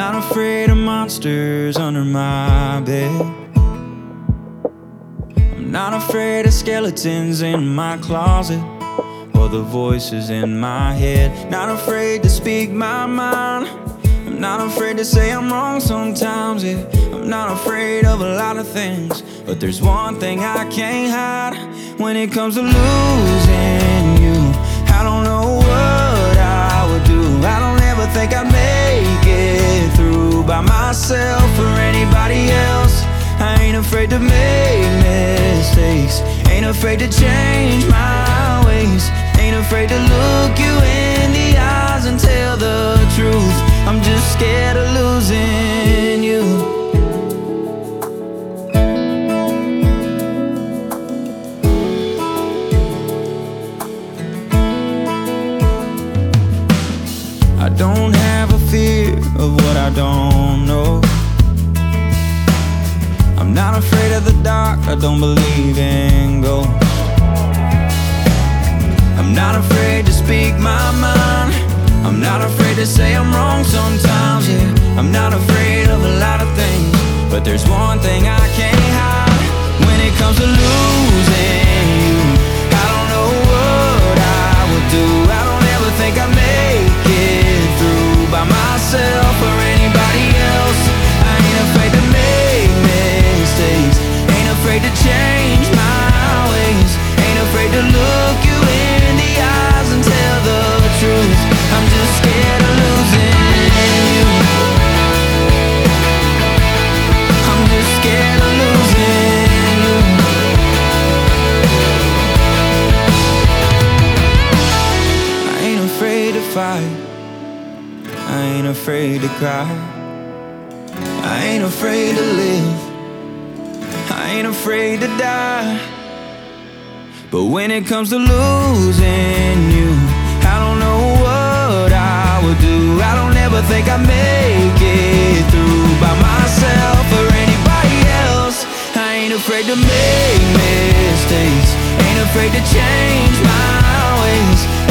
not afraid of monsters under my bed. I'm not afraid of skeletons in my closet or the voices in my head. Not afraid to speak my mind. I'm not afraid to say I'm wrong sometimes, yeah. I'm not afraid of a lot of things, but there's one thing I can't hide. When it comes to losing you, I don't know what I would do. I don't ever think I'd make it through by myself or anybody else. I ain't afraid to make mistakes, ain't afraid to change my ways, ain't afraid to look you in the eyes and tell the truth. I'm just scared of losing you. I don't have a fear of what I don't know. I'm not afraid of the dark, I don't believe in ghosts. I'm not afraid to speak my mind. I'm not afraid to say I'm wrong sometimes, yeah. I'm not afraid of a lot of things, but there's one thing I can't hide. When it comes to losing you, I don't know what I would do. I don't ever think I'd make it through by myself or anybody else. I ain't afraid to make mistakes, ain't afraid to change my ways, ain't afraid to look you in the eyes and tell the truth. I'm just scared of losing you. I'm just scared of losing you. I ain't afraid to fight, I ain't afraid to cry, I ain't afraid to live, I ain't afraid to die. But when it comes to losing you, I don't know what I would do. I don't ever think I'd make it through by myself or anybody else. I ain't afraid to make mistakes, ain't afraid to change my ways,